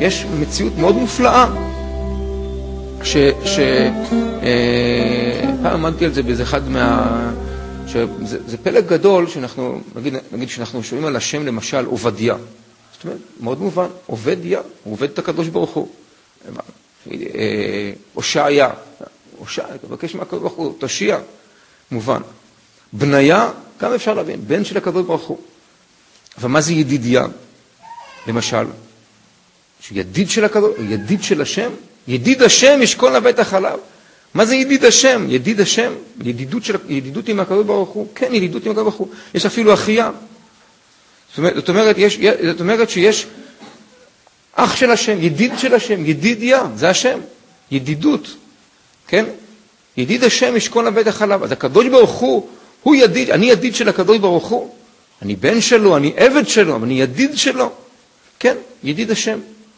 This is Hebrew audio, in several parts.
יש מציאות מאוד מופלאה, פעם עמדתי על זה באיזה אחד שזה פלג גדול, שאנחנו, נגיד שאנחנו שומעים על השם למשל עובדיה. זאת אומרת, מאוד מובן, עובדיה, הוא עובד את הקדוש ברוך הוא. הושעיה, תבקש מהקדוש ברוך הוא, תושיע, מובן. בניה, גם אפשר להבין, בן של הקדוש ברוך הוא. אבל מה זה ידידיה? למשל, שידיד של הקדוש, ידיד של השם, ידיד השם ישכון לבית החלב. מה זה ידיד השם? ידיד השם, ידידות עם הקדוש ברוך הוא, כן, ידידות עם הקדוש ברוך הוא. יש אפילו אחייה. זאת אומרת שיש אח של השם, ידיד של השם, ידידיה, זה השם, ידידות, כן? ידיד השם ישכון לבית החלב. אז הקדוש ברוך הוא ידיד, אני ידיד של הקדוש ברוך הוא, אני בן שלו, אני עבד שלו, אני ידיד שלו, כן? ידיד השם.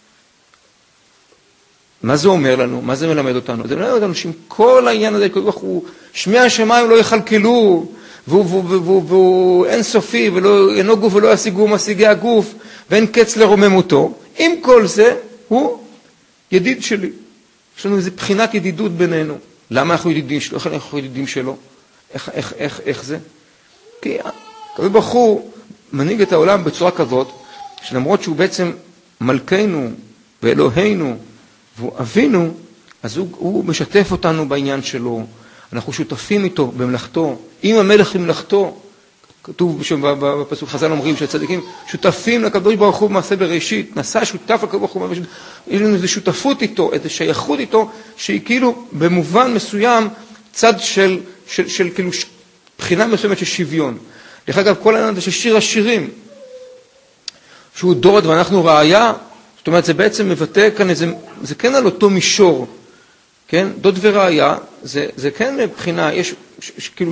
מה זה אומר לנו? מה זה מלמד אותנו? זה מלמד אותנו שעם כל העניין הזה, שמי השמיים לא יחלקלו, והוא אין סופי, ואינו גוף ולא ישיגו משיגי הגוף, ואין קץ לרוממותו. עם כל זה, הוא ידיד שלי. יש לנו איזו בחינת ידידות בינינו. למה אנחנו ידידים שלו? איך אנחנו ידידים שלו? איך זה? כי הקדוש ברוך הוא מנהיג את העולם בצורה כזאת, שלמרות שהוא בעצם מלכנו ואלוהינו, והוא אבינו, אז הוא משתף אותנו בעניין שלו. אנחנו שותפים איתו במלאכתו. אם המלך במלאכתו, כתוב בפסוק חז"ל אומרים שהצדיקים שותפים לקדוש ברוך הוא במעשה בראשית, נעשה שותף לקדוש ברוך הוא, יש לנו איזו שותפות איתו, איזו שייכות איתו, שהיא כאילו במובן מסוים צד של כאילו בחינה מסוימת של שוויון. דרך אגב, כל העניין הזה ששיר השירים, שהוא דוד ואנחנו ראיה, זאת אומרת, זה בעצם מבטא כאן איזה, זה כן על אותו מישור, כן? דוד וראיה, זה כן מבחינה, יש כאילו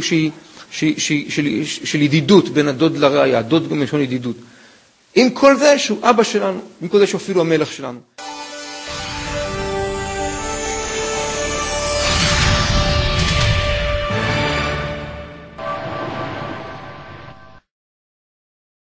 של ידידות בין הדוד לראיה, הדוד גם יש לנו ידידות. עם כל זה שהוא אבא שלנו, עם כל זה שהוא אפילו המלך שלנו.